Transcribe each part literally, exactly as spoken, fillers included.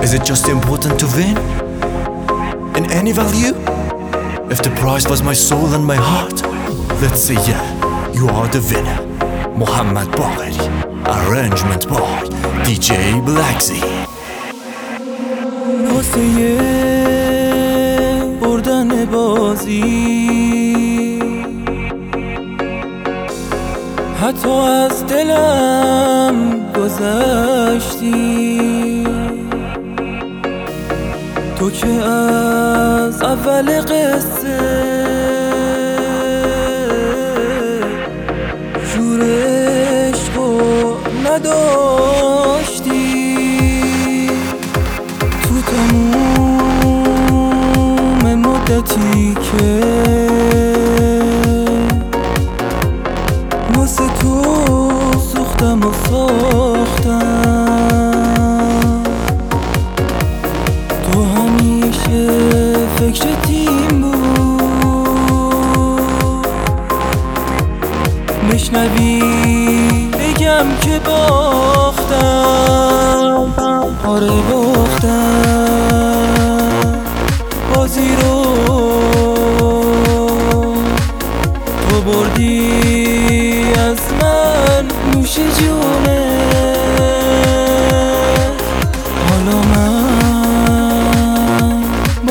Is it just important to win? In any value? If the prize was my soul and my heart, let's say yeah, you are the winner. Mohammad Bagheri, arrangement by دی جی Blackzy. واسه بردن بازی حتی از دلم گذشتی، تو که از اول قصه شور عشقو نداشتی. تو تموم مدتی که واسه تو سوختم و ساختم، تو همیشه فکر تیم بود. بشنوی بگم که باختم، آره باختم بازی رو. تو بردی از من نوش جونت، حالا من با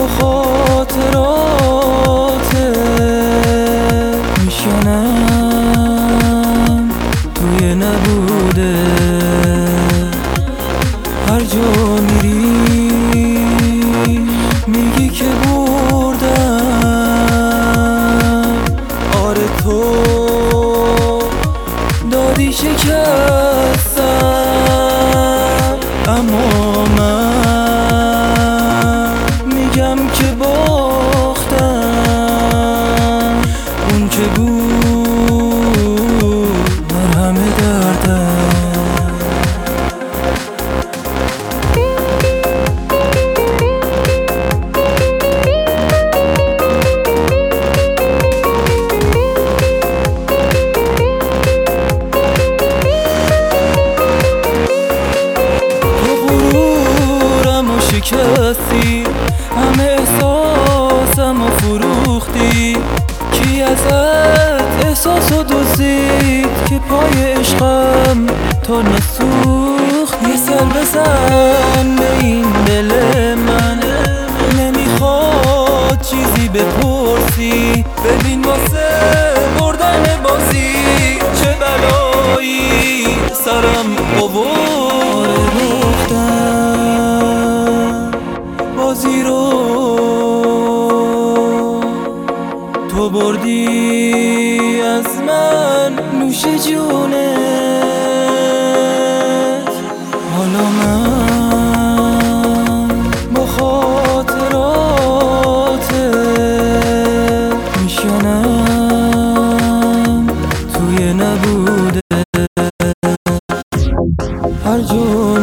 خاطراتت میشنم توی نبوده. هر جا میری میگی که بردم، آره تو دادی شکستم، اما من میگم که باختم. اون که بود مرهم دردم. شکستی همه احساسم و فروختی، کی ازت احساسو دزدید که پای عشقم تا نسوخت. یه سر بزن به این دل من، نمیخواد چیزی بپرسی. ببین واسه بردن بازی چه بلایی سرم آورد. بازی رو تو بردی از من نوش جونت، حالا من با خاطراتت میشنم توی نبوده. هر جا